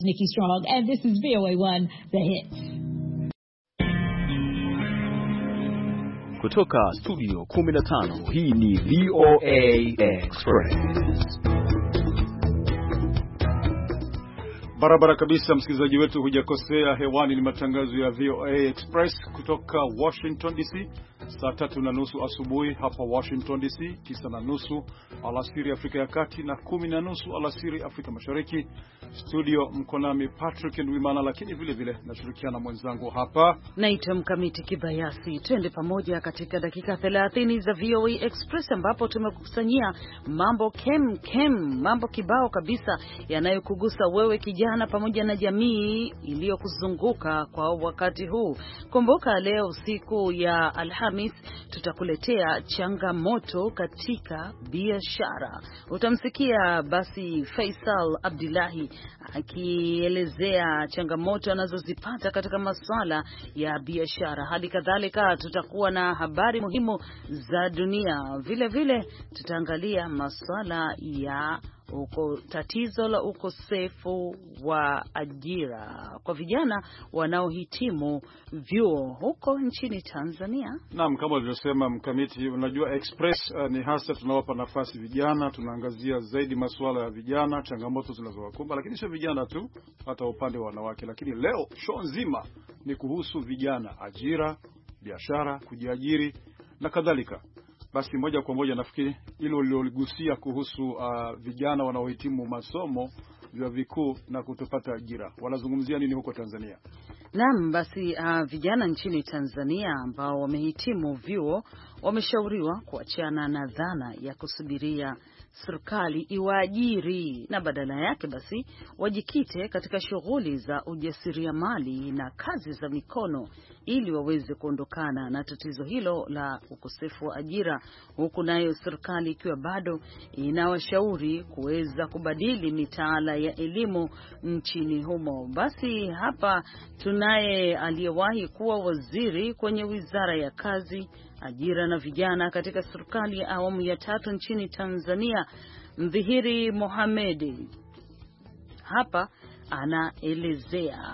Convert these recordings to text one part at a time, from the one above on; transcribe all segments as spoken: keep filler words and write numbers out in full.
Nikki Strong, and this is V O A one, The Hits. Kutoka studio kumi na tano, hii ni V O A Express. Barabara kabisa, msikilizaji wetu, hujakosea. Hewani ni matangazo ya V O A Express kutoka Washington D C. Saa tatu na nusu asubuhi hapa Washington D C, tisa na nusu alasiri Afrika ya Kati, na kumi na nusu alasiri Afrika Mashariki. Studio mkonami Patrick Ndwimana, lakini vile vile nashirikiana mwenzangu hapa naitwa Mkamiti Kibayasi. Twende pamoja katika dakika thelathini za V O A Express, ambapo tumekukusanyia mambo kem kem, mambo kibao kabisa yanayokugusa wewe kijana pamoja na jamii iliyokuzunguka kwa wakati huu. Kumbuka leo siku ya Alhamis tutakuletea changamoto katika biashara. Utamsikia basi Faisal Abdullahi akielezea changamoto anazozipata katika masuala ya biashara. Hadi kadhalika tutakuwa na habari muhimu za dunia. Vile vile tutaangalia masuala ya uko tatizo la ukosefu wa ajira kwa vijana wanaohitimu vyuo huko nchini Tanzania. Naam, kama ulivyosema Mkamiti, unajua Express uh, ni hasa tunawapa nafasi vijana, tunaangazia zaidi masuala ya vijana, changamoto zinazowakumba, lakini sio vijana tu, hata upande wa wanawake. Lakini leo show nzima ni kuhusu vijana, ajira, biashara, kujiajiri na kadhalika. Basi moja kwa moja nafikiri hilo liloligusia kuhusu uh, vijana wanaohitimu masomo vya vikuu na kutopata ajira. Wanazungumzia nini huko Tanzania? Naam, basi uh, vijana nchini Tanzania ambao wamehitimu vyuo wameshauriwa kuachana na dhana ya kusubiria serikali iwaajiri na badala yake basi wajikite katika shughuli za ujasiriamali na kazi za mikono ili waweze kuondokana na tatizo hilo la ukosefu wa ajira, huku nayo serikali ikiwa bado inawashauri kuweza kubadili mitaala ya elimu nchini humo. Basi hapa tunaye aliyewahi kuwa waziri kwenye Wizara ya Kazi, Ajira na Vijana katika serikali ya awamu ya tatu nchini Tanzania, Mdhihiri Mohamed. Hapa anaelezea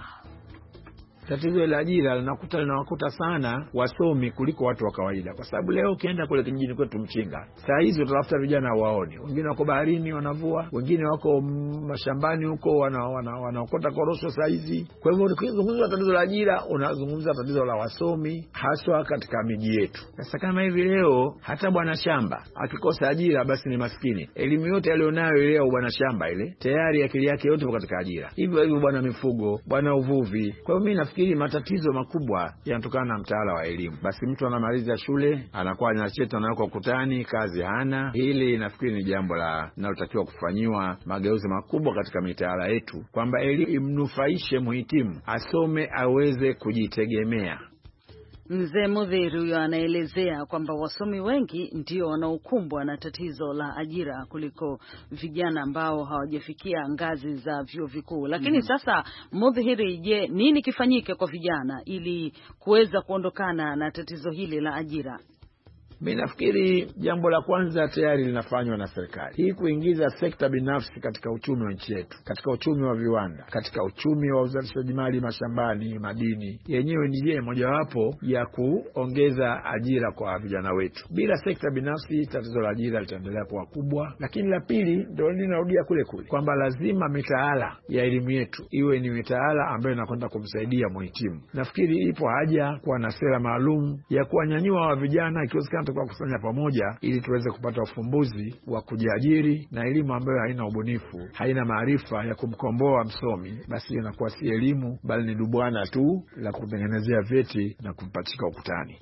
tatizo la ajira linakuta linawakuta sana wasomi kuliko watu wa kawaida, kwa sababu leo ukienda kule kijijini kwetu Mchinga, saa hizi utafuta vijana waone, wengine wako baharini wanavua, wengine wako mashambani huko wanaokota wana, wana korosho saa hizi. Kwa hivyo ukizungumza tatizo la ajira unazungumza tatizo la wasomi haswa katika miji yetu. Sasa kama hivi leo hata bwana shamba akikosa ajira basi ni maskini. Elimu yote alionayo leo bwana shamba ile tayari akili yake yote katika ajira. Hivyo hivyo bwana mifugo, bwana uvuvi. Kwa hivyo mimi nafikiri matatizo makubwa yanatokana na mtaala wa elimu. Basi mtu anamaliza shule, anakuwa na cheti anaweka ukutani, kazi hana. Hili nafikiri ni jambo la linalotakiwa kufanyiwa mageuzi makubwa katika mitaala yetu, kwamba elimu imnufaishe muhitimu, asome aweze kujitegemea. Mzee Mudhiru huyo anaelezea kwamba wasomi wengi ndio wanaokumbwa na tatizo la ajira kuliko vijana ambao hawajafikia ngazi za vyuo vikuu. Lakini mm-hmm. Sasa Mudhiri, je, nini kifanyike kwa vijana ili kuweza kuondokana na tatizo hili la ajira? Mimi nafikiri jambo la kwanza tayari linafanywa na serikali. Hii kuingiza sekta binafsi katika uchumi wa nchi yetu, katika uchumi wa viwanda, katika uchumi wa uzalishaji mali mashambani, madini, yenyewe ni njia mojawapo ya kuongeza ajira kwa vijana wetu. Bila sekta binafsi tatizo la ajira litaendelea kuwa kubwa. Lakini la pili ndio linarudia kule kule, kwamba lazima mitaala ya elimu yetu iwe ni mitaala ambayo inakwenda kumsaidia muhitimu. Nafikiri ipo haja kuwa na sera maalum ya kuwanyanyua wa vijana, ikiwezekana kwa kusanya pamoja ili tuweze kupata ufumbuzi wa kujiajiri. Na elimu ambayo haina ubunifu, haina maarifa ya kumkomboa msomi, basi inakuwa si elimu bali ni dubwana tu la kutengenezea vyeti na kumpachika ukutani.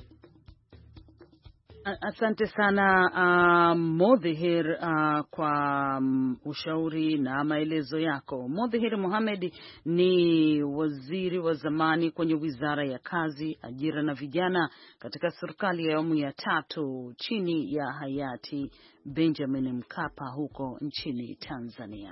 Asante sana uh, Mudhihir uh, kwa um, ushauri na maelezo yako. Mudhihir Mohamed ni waziri wa zamani kwenye Wizara ya Kazi, Ajira na Vijana katika serikali ya awamu ya tatu chini ya hayati Benjamin Mkapa huko nchini Tanzania.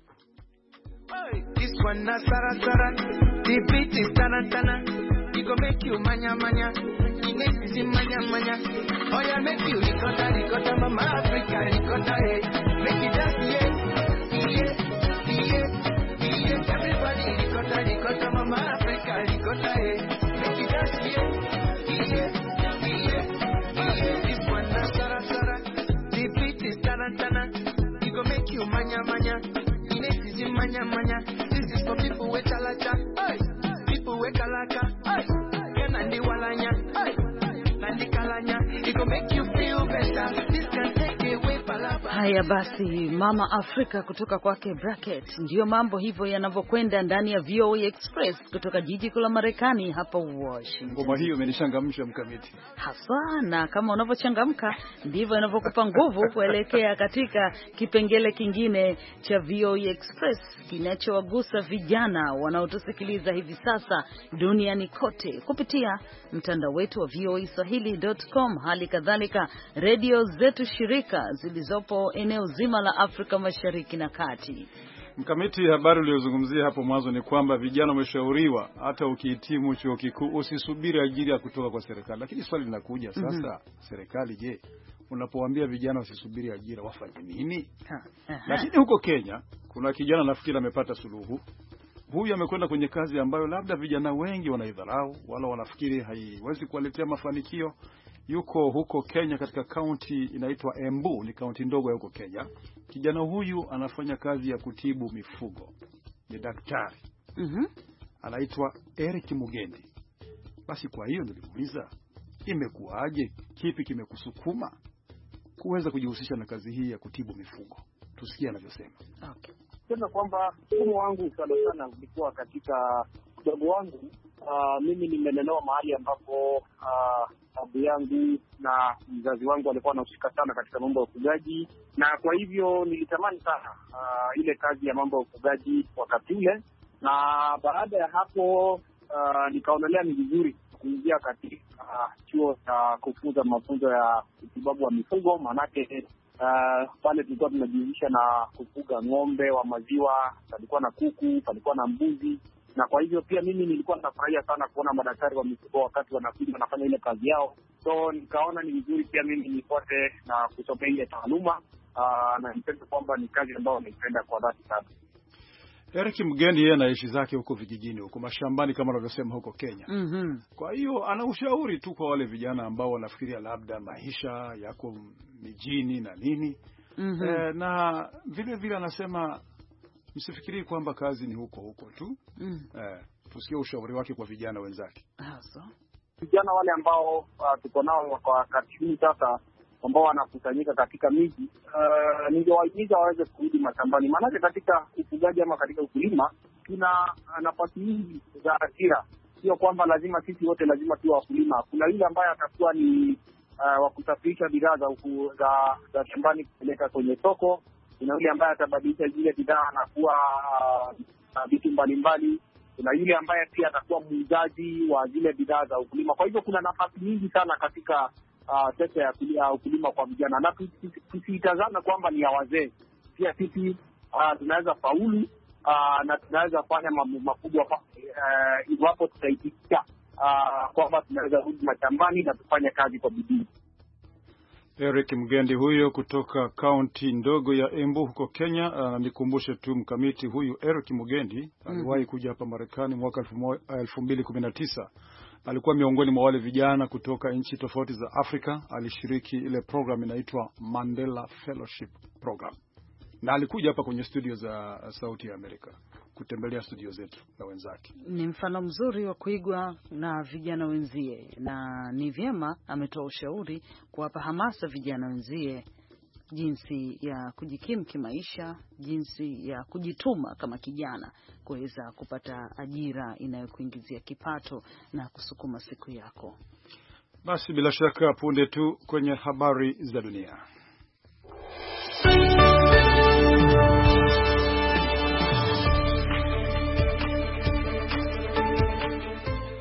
This one na sara sara, the beat is tana tana, it go make you manya manya, it makes you manya manya. Oh yeah, make you ricotta ricotta, mama Africa ricotta, hey, make you dance, yeah, yeah, yeah, yeah, everybody. Ricotta, ricotta, mama Africa, ricotta, eh. Make it dance, yeah, yeah, yeah, yeah. This one na sara sara, the beat is tarantana. It go make you manya manya. This is manya manya. This is for people with chalacha, hey. People with kalaka, hey. Nandi walanya, hey. Nandi kalanya. It go make you feel better. This can take away palapa. Haya basi, Mama Afrika kutoka kwake Bracket. Ndiyo mambo hivyo yanavyokwenda ndani ya V O A Express kutoka jiji kuu la Marekani hapa Washington. Ngoma hiyo imenishangamsha Mkamiti. Hasa, na kama unavyochangamka ndivyo inavyokupa nguvu kuelekea katika kipengele kingine cha V O A Express kinachowagusa vijana wanaotusikiliza hivi sasa duniani kote kupitia mtandao wetu wa V O A Swahili dot com, hali kadhalika radio zetu shirika zilizopo eneo zima la Afrika Mashariki na Kati. Mkamiti, habari uliyozungumzia hapo mwanzo ni kwamba vijana wameshauriwa hata ukihitimu chuo kikuu usisubiri ajira kutoka kwa serikali. Lakini swali linakuja sasa, mm-hmm. Serikali je, unapowaambia vijana wasisubiri ajira wafanye nini? Lakini huko Kenya kuna kijana nafikiri amepata suluhu. Huyu amekwenda kwenye kazi ambayo labda vijana wengi wanaidharau wala wanafikiri haiwezi kuwaletea mafanikio. Yuko huko Kenya katika kaunti inaitwa Embu, ni kaunti ndogo ya huko Kenya. Kijana huyu anafanya kazi ya kutibu mifugo. Ni daktari. Mhm. Anaitwa Eric Mugendi. Basi kwa hiyo nilimuuliza, imekuwaje? Kipi kimekusukuma kuweza kujihusisha na kazi hii ya kutibu mifugo? Tusikie anavyosema. Okay. Sema kwamba mfumo wangu sana sana ulikuwa katika udogo wangu. Uh, mimi nimelelewa mahali ambapo uh, babu yangu na mzazi wangu walikuwa wanahusika sana katika mambo ya ufugaji, na kwa hivyo nilitamani sana uh, ile kazi ya mambo ya ufugaji wakati ule, na baada ya hapo uh, nikaonelea ni vizuri kuingia katika uh, chuo cha kufunza mafunzo ya utibabu wa mifugo. Maanake uh, pale tulikuwa tunajihusisha na kufuga ng'ombe wa maziwa, palikuwa na kuku, palikuwa na mbuzi, na kwa hivyo pia mimi nilikuwa nafurahia sana kuona madaktari wa mifugo wakati wanakuja wanafanya ile kazi yao. So nikaona ni vizuri pia mimi nifuate na kusomea ile taaluma, uh, na nipende kwamba ni kazi ambayo naipenda kwa dhati sana. Eric Mugendi yeye anaishi zake huko vijijini, huko mashambani kama anavyosema huko Kenya. Mhm. Kwa hiyo ana ushauri tu kwa wale vijana ambao wanafikiria labda maisha yako mijini na nini. Mhm. E, na vile vile anasema msifikiri kwamba kazi ni huko huko tu. Mhm. Eh, tusikie ushauri wake kwa vijana wenzake. Hasa. Vijana wale ambao uh, tuko nao kwa wakati huu sasa ambao wanakusanyika katika miji, uh, ningewahimiza waweze kurudi mashambani. Maanake katika ufugaji ama katika ukulima tuna nafasi nyingi za ajira. Sio kwamba lazima sisi wote lazima tuwe wakulima. Kuna yule ambaye atakuwa ni uh, wa kusafirisha bidhaa za, za, za shambani kupeleka kwenye soko. Kuna yule ambaye atabadilisha zile bidhaa na kuwa uh, vitu mbalimbali. Kuna yule ambaye pia atakuwa muuzaji wa zile bidhaa za ukulima. Kwa hivyo kuna nafasi nyingi sana katika Uh, sekta ya uh, ukulima kwa vijana, na tusitazame kwamba ni ya wazee. Pia sisi uh, tunaweza faulu uh, na tunaweza fanya mambo makubwa uh, iwapo tutaitika uh, kwamba tunaweza rudi mashambani na tufanye kazi kwa bidii. Eric Mugendi huyo kutoka kaunti ndogo ya Embu huko Kenya. Uh, nikumbushe tu Mkamiti, huyu Eric Mugendi aliwahi mm. kuja hapa Marekani mwaka elfu mbili kumi na tisa. Alikuwa miongoni mwa wale vijana kutoka nchi tofauti za Afrika. Alishiriki ile program inaitwa Mandela Fellowship Program. Na alikuja hapa kwenye studio za Sauti ya Amerika kutembelea studio zetu na wenzake. Ni mfano mzuri wa kuigwa na vijana wenzie, na ni vyema ametoa ushauri kuwapa hamasa vijana wenzie jinsi ya kujikimu kimaisha, jinsi ya kujituma kama kijana kuweza kupata ajira inayokuingizia kipato na kusukuma siku yako. Basi bila shaka punde tu kwenye habari za dunia.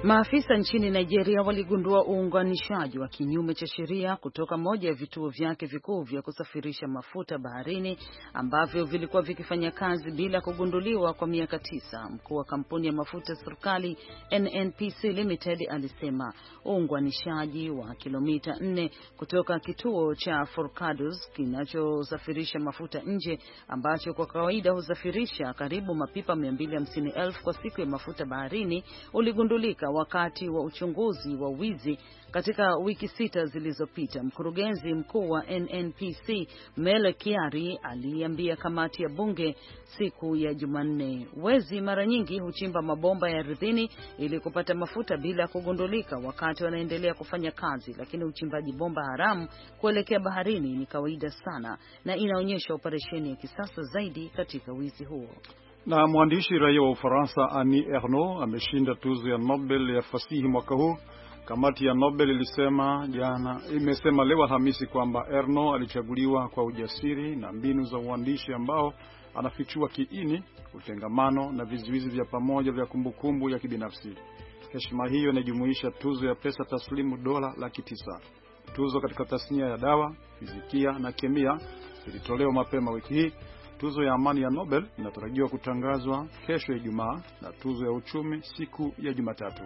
Maafisa nchini Nigeria waligundua uunganishaji wa kinyume cha sheria kutoka moja ya vituo vyake vikuu vya kusafirisha mafuta baharini ambavyo vilikuwa vikifanya kazi bila kugunduliwa kwa miaka tisa. Mkuu wa kampuni ya mafuta ya serikali N N P C Limited alisema uunganishaji wa kilomita nne kutoka kituo cha Forcados kinachosafirisha mafuta nje ambacho kwa kawaida husafirisha karibu mapipa mia mbili hamsini elfu kwa siku ya mafuta baharini uligundulika wakati wa uchunguzi wa wizi katika wiki sita zilizopita. Mkurugenzi mkuu wa N N P C Mele Kyari aliambia kamati ya bunge siku ya Jumanne, wezi mara nyingi huchimba mabomba ya ardhini ili kupata mafuta bila kugundulika wakati wanaendelea kufanya kazi, lakini uchimbaji bomba haramu kuelekea baharini ni kawaida sana na inaonyesha operesheni ya kisasa zaidi katika wizi huo. Na mwandishi raia wa Ufaransa Annie Ernaux ameshinda tuzo ya Nobel ya fasihi mwaka huu. Kamati ya Nobel ilisema jana imesema leo Alhamisi kwamba Ernaux alichaguliwa kwa ujasiri na mbinu za uandishi ambao anafichua kiini, utengamano na vizuizi vya pamoja vya kumbukumbu ya kibinafsi. Heshima hiyo inajumuisha tuzo ya pesa taslimu dola laki tisa. Tuzo katika tasnia ya dawa, fizikia na kemia ilitolewa mapema wiki hii. Tuzo ya amani ya Nobel inatarajiwa kutangazwa kesho Ijumaa na tuzo ya uchumi siku ya Jumatatu.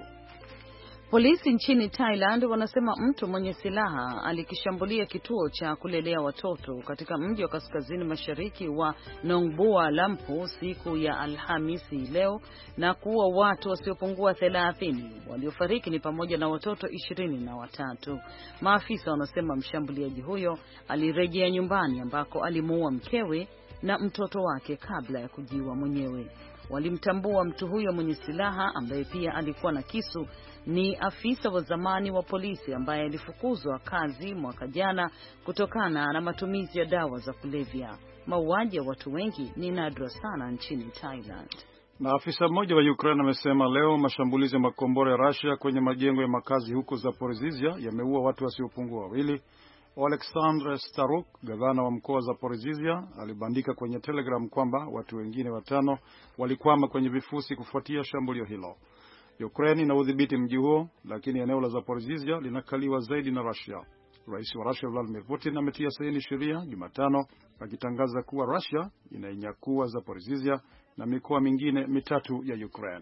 Polisi nchini Thailand wanasema mtu mwenye silaha alikishambulia kituo cha kulelea watoto katika mji wa kaskazini mashariki wa Nong Bua Lampu siku ya Alhamisi leo na kuua watu wasiopungua thelathini. Waliofariki ni pamoja na watoto ishirini na watatu. Maafisa wanasema mshambuliaji huyo alirejea nyumbani ambako alimuua mkewe na mtoto wake kabla ya kujiua mwenyewe. Walimtambua mtu huyo mwenye silaha ambaye pia alikuwa na kisu ni afisa wa zamani wa polisi ambaye alifukuzwa kazi mwaka jana kutokana na matumizi ya dawa za kulevya. Mauaji ya watu wengi ni nadra sana nchini Thailand. Na afisa mmoja wa Ukraine amesema leo mashambulizi ya makombora ya Russia kwenye majengo ya makazi huko Zaporizhia yameua watu wasiopungua wawili. Alexander Staruk, gavana wa mkoa wa Zaporizhia, alibandika kwenye Telegram kwamba watu wengine watano walikwama kwenye vifusi kufuatia shambulio hilo. Ukraine ina udhibiti mji huo, lakini eneo la Zaporizhia linakaliwa zaidi na Russia. Rais wa Russia Vladimir Putin ametia saini sheria Jumatano akitangaza kuwa Russia inainyakua Zaporizhia na mikoa mingine mitatu ya Ukraine.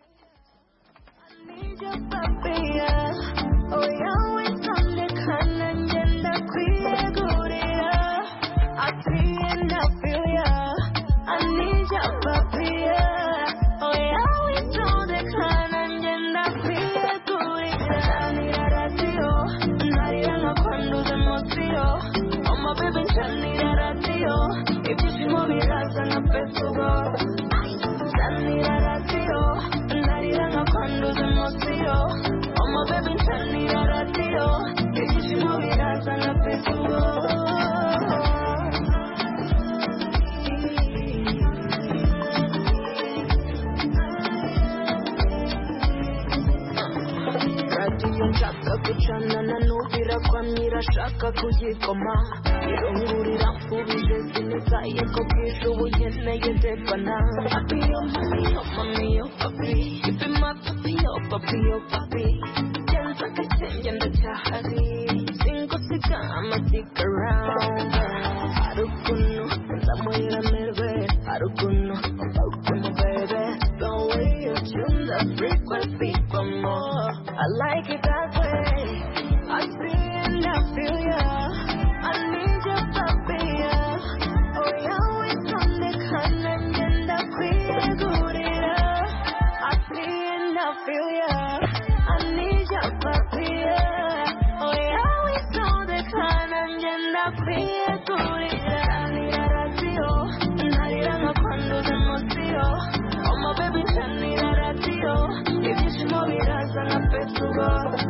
Kuchana na nubira kwa mira shaka kujikoma irungurira ubije sinetaye ko kisho uyene yedepana apiyo mamiyo mamiyo papi ipima papiyo papiyo papi jenza kachenja ndachahari singo sika amatika round harukuno ndamoyira merve harukuno harukuno baby the way you tune the frequency for more I like it that way I see and I feel ya I need your papi ya oh yeah we come the kind and the queer good I see and I feel ya I need your papi ya oh yeah we come the kind and the queer good I ratio narira cuando se moció oh my baby narira ratio if you show me that's an apetugo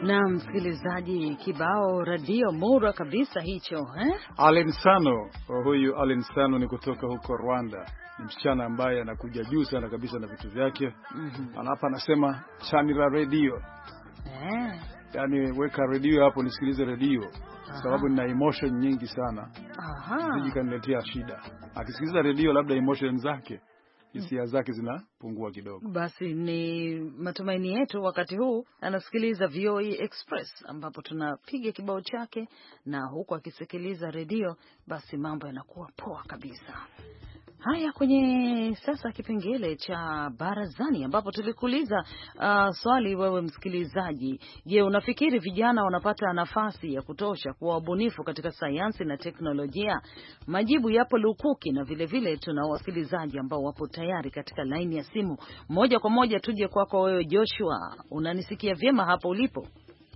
Na msikilizaji, kibao radio mura kabisa hicho eh? Alensano, huyu Alensano ni kutoka huko Rwanda. Ni msichana ambaye anakuja juu sana kabisa na vitu vyake. Mm-hmm. Anapa anasema chanira radio. Eh. Yaani weka radio hapo nisikilize radio. Sababu nina emotion nyingi sana. Aha. Siji kaniletea shida. Akisikiliza radio labda emotion zake, hisia zake zinapungua kidogo. Basi ni matumaini yetu wakati huu anasikiliza V O A Express ambapo tunapiga kibao chake na huku akisikiliza radio, basi mambo yanakuwa poa kabisa. Haya, kwenye sasa kipengele cha barazani ambapo tulikuuliza uh, swali wewe msikilizaji. Je, unafikiri vijana wanapata nafasi ya kutosha kuwa wabunifu katika sayansi na teknolojia? Majibu yapo lukuki, na vile vile tuna wasikilizaji ambao wapo tayari katika line ya simu. Moja kwa moja tuje kwako wewe Joshua. Unanisikia vyema hapo ulipo?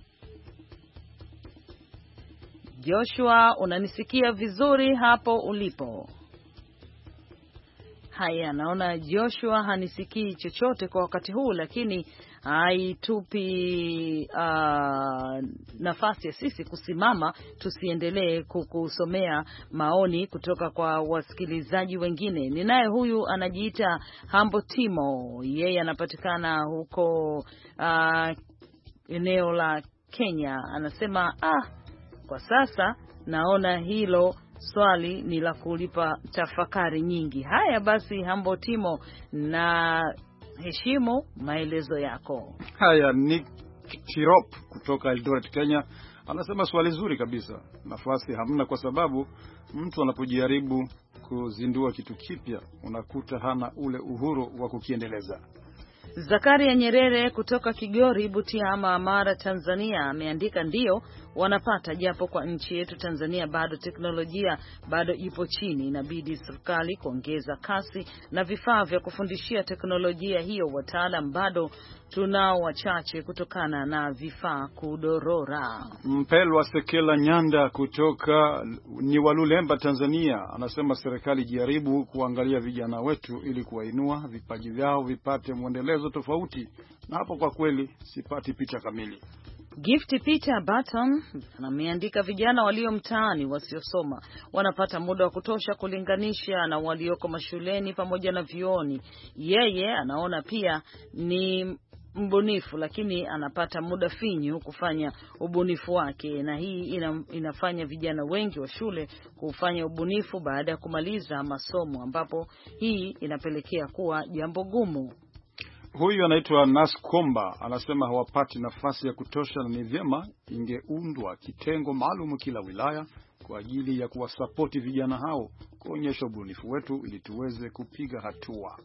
Joshua, unanisikia vizuri hapo ulipo? Haya, naona Joshua hanisikii chochote kwa wakati huu, lakini haitupi uh, nafasi ya sisi kusimama tusiendelee kukusomea maoni kutoka kwa wasikilizaji wengine. Ninaye huyu anajiita Hambo Timo, yeye anapatikana huko uh, eneo la Kenya. Anasema ah, kwa sasa naona hilo swali ni la kulipa tafakari nyingi. Haya basi, Hambo Timo, na heshimu maelezo yako. Haya, ni Chirop kutoka Eldoret, Kenya. Anasema swali zuri kabisa. Nafasi hamna kwa sababu mtu anapojaribu kuzindua kitu kipya unakuta hana ule uhuru wa kukiendeleza. Zakaria Nyerere kutoka Kigori, Butiama, Mara, Tanzania ameandika ndio wanapata, japo kwa nchi yetu Tanzania bado teknolojia bado ipo chini. Inabidi serikali kuongeza kasi na vifaa vya kufundishia teknolojia hiyo. Wataalam bado tunao wachache kutokana na vifaa kudorora. Mpelwa Sekela Nyanda kutoka ni Walulemba, Tanzania anasema serikali jaribu kuangalia vijana wetu ili kuwainua vipaji vyao vipate mwendelezo tofauti, na hapo kwa kweli sipati picha kamili. Gift Peter Button ameandika vijana walio mtaani wasiosoma wanapata muda wa kutosha kulinganisha na walioko mashuleni pamoja na vyuoni. Yeye anaona pia ni mbunifu, lakini anapata muda finyu kufanya ubunifu wake, na hii ina, inafanya vijana wengi wa shule kufanya ubunifu baada ya kumaliza masomo, ambapo hii inapelekea kuwa jambo gumu. Huyu anaitwa Naskomba anasema hawapati nafasi ya kutosha, na ni vyema ingeundwa kitengo maalum kila wilaya kwa ajili ya kuwasapoti vijana hao kuonyesha ubunifu wetu ili tuweze kupiga hatua.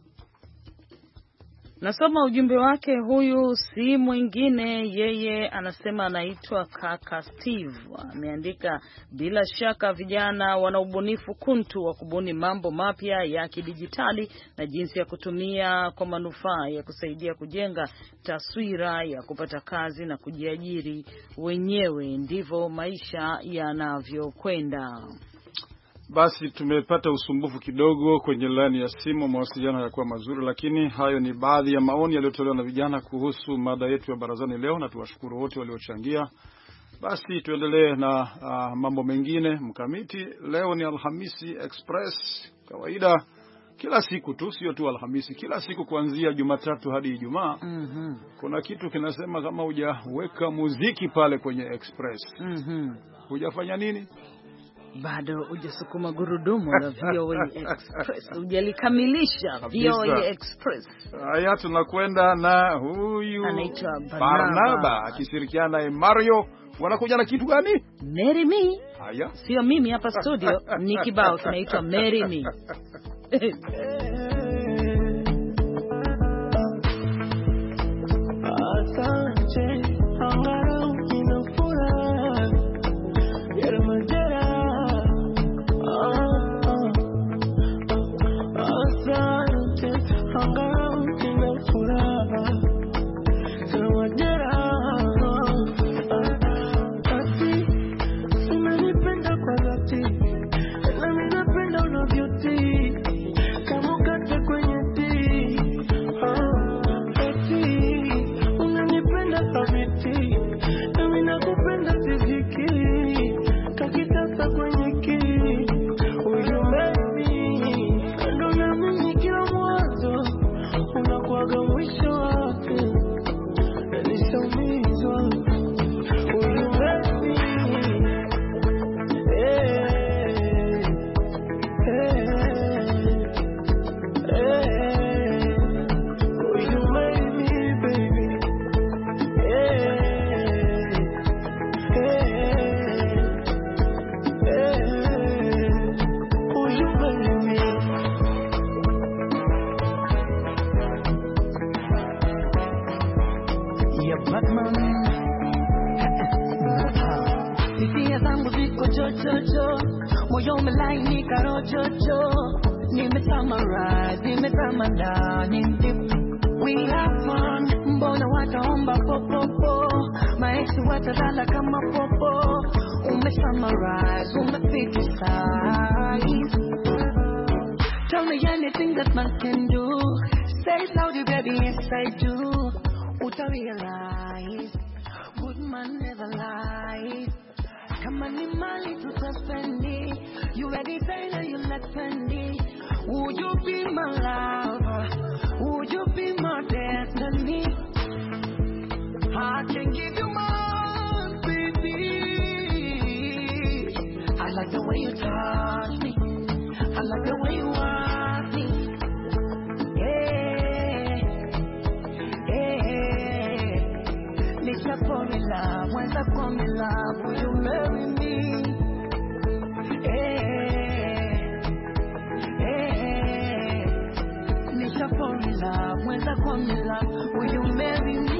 Nasoma ujumbe wake. Huyu si mwingine, yeye anasema anaitwa Kaka Steve. Ameandika bila shaka vijana wana ubunifu kuntu wa kubuni mambo mapya ya kidijitali na jinsi ya kutumia kwa manufaa ya kusaidia kujenga taswira ya kupata kazi na kujiajiri wenyewe. Ndivyo maisha yanavyokwenda. Basi tumepata usumbufu kidogo kwenye line ya simu, mawasiliano hayakuwa mazuri, lakini hayo ni baadhi ya maoni yaliyotolewa na vijana kuhusu mada yetu ya barazani leo, na tuwashukuru wote waliochangia. Basi tuendelee na uh, mambo mengine. Mkamiti, leo ni Alhamisi Express. Kawaida kila siku tu, sio tu Alhamisi, kila siku kuanzia Jumatatu hadi Ijumaa. Mhm. Kuna kitu kinasema kama hujaweka muziki pale kwenye Express. Mhm. Hujafanya nini? Bado hujasukuma gurudumu la V O A Express, hujalikamilisha V O A Express. Haya, tunakwenda na huyu anaitwa Barnaba akishirikiana na Mario. Wanakuja na kitu gani? Marry Me. Haya, sio mimi hapa studio, ni kibao kinaitwa Marry Me. Kama a bad man. Hisia zangu ziko jojojo, moyo umelainika rojojo. Nimetamara, nimetamana, nimdip. We have fun, mbona wataomba popopo. Maeksi watadala kama popo. Umesummarize, umefitisize. Tell me anything that man can do. Say it loudly, baby, yes I do. Uta realize, good man never lies. Kama ni mali tutaspendi. You ready, Taylor, you let penny. Would you be my lover? Would you be my destiny? I can give you more, baby. I like the way you touch me. I like the way you want me. Yeah, yeah. Nisha for me love, when I for me love, will you marry me? Yeah, yeah. Nisha for me love, when I for me love, will you marry me?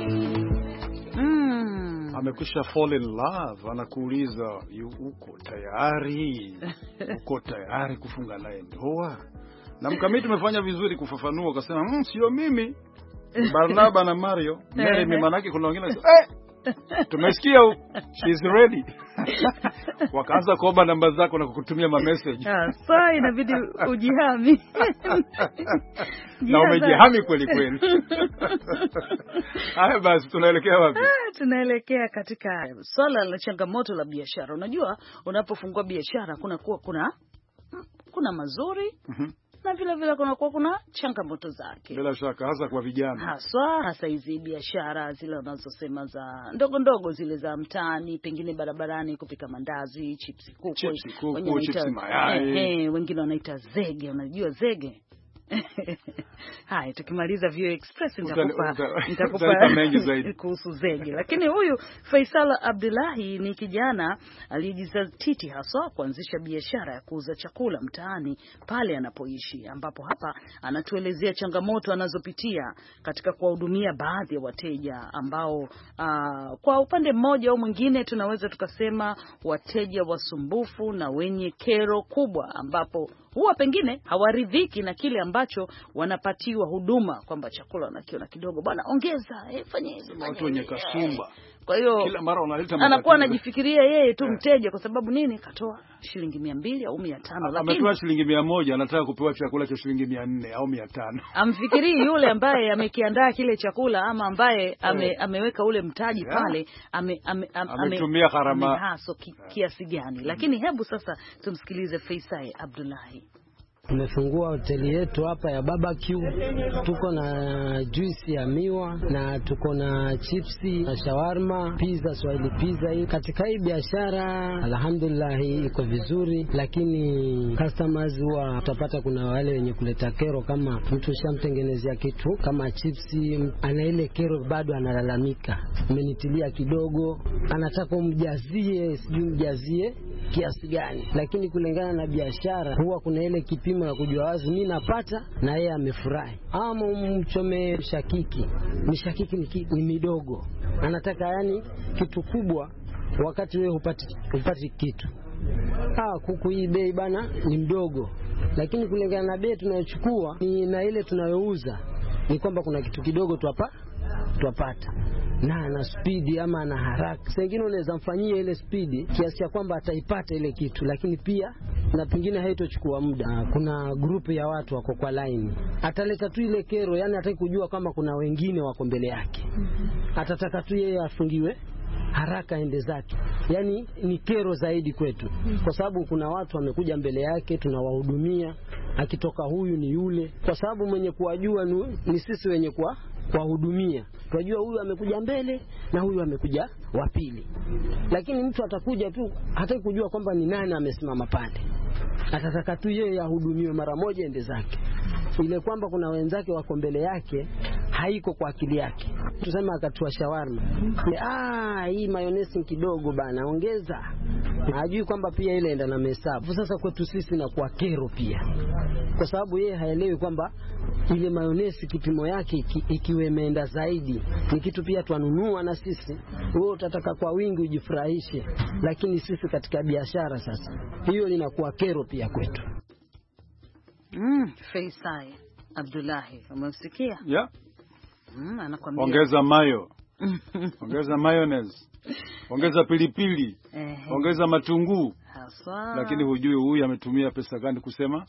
Mm. Amekwisha fall in love, anakuuliza uko tayari? Uko tayari kufunga naye ndoa? Na Mkamiti tumefanya vizuri kufafanua, akasema mmm, sio mimi. Barnaba na Mario, Mary ni manake kuna wengine eh, tumesikia she's ready. Wakaanza kuomba namba zako na kukutumia ma message. Ah, sasa inabidi ujihami. Na umejihami kweli kweli. Haya basi tunaelekea wapi? Ah, tunaelekea katika swala la changamoto la biashara. Unajua unapofungua biashara kuna kuwa kuna kuna mazuri. Mhm. Na vile vile kuna kuwa kuna changamoto zake. Bila shaka hasa kwa vijana. Haswa hasa hizi biashara zile unazosema za ndogo ndogo zile za mtaani, pengine barabarani, kupika mandazi, chipsi kuku, chipsi kuku, chipsi mayai. Eh, eh, wengine wanaita zege, unajua zege? Hai, tukimaliza Vio Express nitakupa nitakupa mengi zaidi kuhusu zege. Lakini huyu Faisal Abdullahi ni kijana aliyejizatiti haswa kuanzisha biashara ya kuuza chakula mtaani pale anapoishi, ambapo hapa anatuelezea changamoto anazopitia katika kuwahudumia baadhi ya wateja ambao uh, kwa upande mmoja au mwingine tunaweza tukasema wateja wasumbufu na wenye kero kubwa, ambapo huwa pengine hawaridhiki na kile ambacho wanapatiwa huduma, kwamba chakula wanakiona kidogo, bwana ongeza, eh, fanya hivi, watu wenye kasumba. Kwa hiyo kila mara wanaleta anakuwa anajifikiria yeye tu mteja, kwa sababu nini? Katoa shilingi mia mbili au mia tano, lakini ametoa shilingi mia moja, anataka kupewa chakula cha shilingi mia nne au mia tano. Amfikirii yule ambaye amekiandaa kile chakula ama ambaye ame, ameweka ule mtaji pale ame, ame, ame, ametumia gharama haso ki, kiasi gani. Lakini hebu sasa tumsikilize Faisal Abdullahi. Tumefungua hoteli yetu hapa ya barbecue. Tuko na juice ya miwa na tuko na chipsi na shawarma, pizza, Swahili pizza. Hii katika hii biashara alhamdulillah iko vizuri, lakini customers huwa utapata kuna wale wenye kuleta kero, kama mtu shamtengenezea kitu kama chipsi, ana ile kero bado analalamika, umenitilia kidogo, anataka umjazie, sijui mjazie kiasi gani. Lakini kulingana na biashara huwa kuna ile kipimo ya kujua wazi mimi napata na yeye amefurahi. Ama umchome shakiki, ni shakiki ni, ni midogo, anataka yani kitu kubwa wakati wewe upati upati kitu. Ah, kuku hii bei bana ni mdogo, lakini kulingana na bei tunayochukua ni na ile tunayouza ni kwamba kuna kitu kidogo tu hapa tuapata, na ana speed ama ana haraka. Sengine unaweza mfanyia ile speed kiasi cha kwamba ataipata ile kitu, lakini pia na pengine haitochukua muda. Kuna grupu ya watu wako kwa line, ataleta tu ile kero, yani hataki kujua kama kuna wengine wako mbele yake, atataka tu yeye afungiwe haraka ende zake. Yani ni kero zaidi kwetu, kwa sababu kuna watu wamekuja mbele yake, tunawahudumia, akitoka huyu ni yule, kwa sababu mwenye kuwajua ni, ni sisi wenye kwa kuwahudumia. Tunajua huyu amekuja mbele na huyu amekuja wa pili, lakini mtu atakuja tu hataki kujua kwamba ni nani amesimama pale, atataka tu yeye ahudumiwe mara moja ende zake. Ile kwamba kuna wenzake wako mbele yake haiko kwa akili yake. Tuseme akatua shawarma, ah, hii mayonnaise kidogo bana, ongeza. Hajui kwamba pia ile enda na mesabu. Sasa kwetu sisi na kwa kero pia, kwa sababu yeye haelewi kwamba ile mayonnaise kipimo yake iki, ikiwe imeenda zaidi, ni kitu pia twanunua na sisi. Wewe utataka kwa wingi ujifurahishe, lakini sisi katika biashara sasa hiyo linakuwa kero pia kwetu. Mm, Faisal Abdullahi, umemsikia? Yeah. Mm, anakuambia ongeza mayo. Ongeza mayonnaise. Ongeza pilipili. Eh. Ongeza matunguu. Haswa. Lakini hujui huyu ametumia pesa gani kusema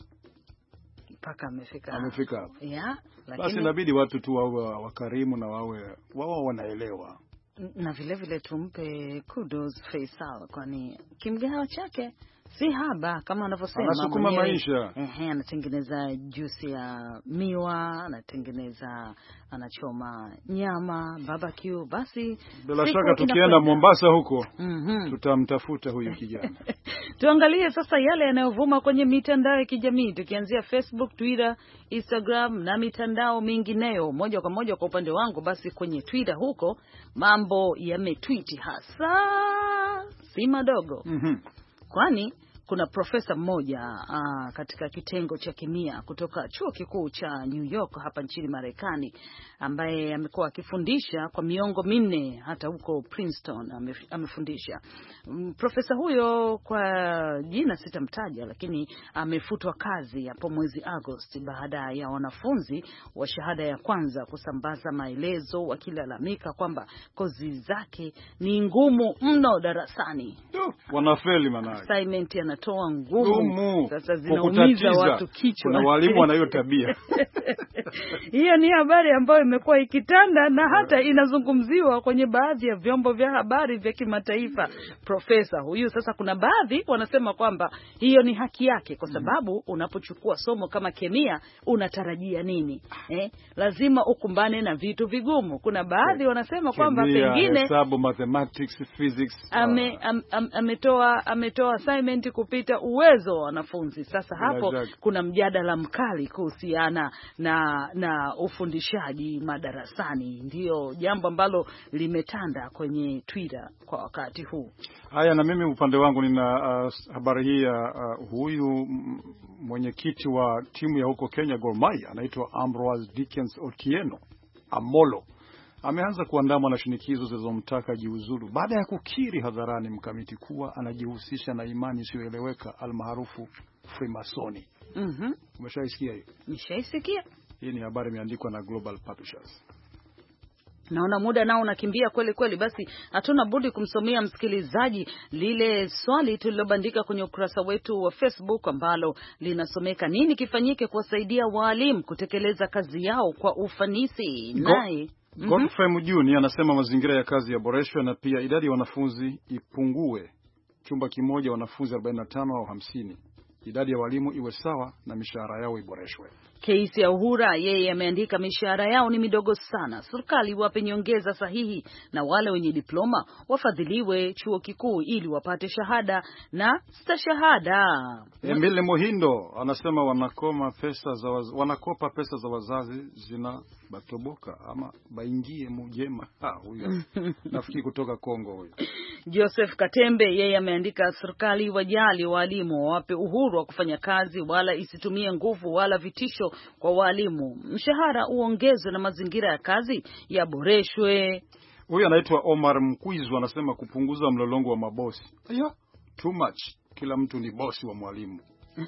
mpaka amefika. Amefika hapo. Yeah, lakini basi inabidi watu tu wawe wakarimu na wawe wao wanaelewa. Na vile vile tumpe kudos Faisal, kwani kimgao chake si haba kama anavyosema, anasukuma maisha. Ehe, anatengeneza juice ya miwa, anatengeneza, anachoma nyama, barbecue. Basi bila shaka tukienda Mombasa huko mm-hmm. tutamtafuta huyu kijana. Tuangalie sasa yale yanayovuma kwenye mitandao ya kijamii, tukianzia Facebook, Twitter, Instagram na mitandao mingineyo. Moja kwa moja kwa upande wangu, basi kwenye Twitter huko mambo yametweet hasa si madogo. Mhm. Kwani kuna profesa mmoja uh, katika kitengo cha kemia kutoka chuo kikuu cha New York hapa nchini Marekani, ambaye amekuwa akifundisha kwa miongo minne hata huko Princeton amefundisha. Um, profesa huyo kwa jina sitamtaja, lakini amefutwa kazi hapo mwezi Agosti baada ya wanafunzi wa shahada ya kwanza kusambaza maelezo wakilalamika kwamba kozi zake ni ngumu mno darasani. Wanafeli manake. Assignment yanatoa ngumu. Ngumu. Sasa zinaumiza watu kichwa. Kuna walimu wana hiyo tabia. Hiyo ni habari ambayo imekuwa ikitanda na hata inazungumziwa kwenye baadhi ya vyombo vya habari vya kimataifa. Profesa huyu sasa, kuna baadhi wanasema kwamba hiyo ni haki yake, kwa sababu unapochukua somo kama kemia unatarajia nini? Eh, lazima ukumbane na vitu vigumu. Kuna baadhi wanasema kwamba pengine hesabu, mathematics, physics ame, am, am, ametoa ametoa assignment kupita uwezo wa wanafunzi. Sasa hapo kuna mjadala mkali kuhusiana na na ufundishaji madarasani. Ndio jambo ambalo limetanda kwenye Twitter kwa wakati huu. Haya, na mimi upande wangu nina uh, habari hii ya uh, huyu mwenyekiti wa timu ya huko Kenya Gor Mahia anaitwa Ambrose Dickens Otieno Amolo. Ameanza kuandamwa na shinikizo zilizomtaka jiuzulu baada ya kukiri hadharani mkamiti kuwa anajihusisha na imani isiyoeleweka almaarufu Freemasoni. Mhm. Umeshaisikia hiyo? Nishaisikia. Hii ni habari imeandikwa na Global Publishers. Naona muda nao unakimbia kweli kweli, basi hatuna budi kumsomea msikilizaji lile swali tulilobandika kwenye ukurasa wetu wa Facebook ambalo linasomeka: nini kifanyike kuwasaidia walimu kutekeleza kazi yao kwa ufanisi? Naye Mm-hmm. Godfrey Mjuni anasema mazingira ya kazi yaboreshwe na pia idadi ya wanafunzi ipungue. Chumba kimoja wanafunzi arobaini na tano au hamsini. Idadi ya walimu iwe sawa na mishahara yao iboreshwe. Keisi ya Uhura yeye ameandika mishahara yao ni midogo sana. Serikali wape nyongeza sahihi na wale wenye diploma wafadhiliwe chuo kikuu ili wapate shahada na stashahada. Emile Mohindo anasema wanakoma pesa za waz... wanakopa pesa za wazazi zina batoboka ama baingie mujema. Ha, huyo nafikiri kutoka Kongo huyo. Joseph Katembe yeye ameandika serikali wajali walimu, wape uhuru wa kufanya kazi wala isitumie nguvu wala vitisho kwa walimu. Mshahara uongezwe na mazingira ya kazi yaboreshwe. Huyu anaitwa Omar Mkwizu anasema kupunguza mlolongo wa mabosi. Aya, too much. Kila mtu ni bosi wa mwalimu.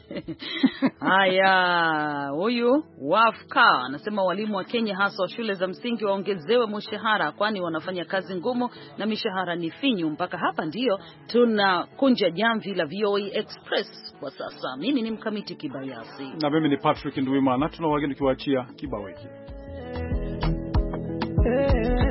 Haya, huyu Wafka anasema walimu wa Kenya hasa wa shule za msingi waongezewe mshahara, kwani wanafanya kazi ngumu na mishahara ni finyu. Mpaka hapa ndio tunakunja jamvi la V O A Express kwa sasa. Mimi ni Mkamiti Kibayasi na mimi ni Patrick Nduwimana. Tunawageni tukiwaachia kibao hiki.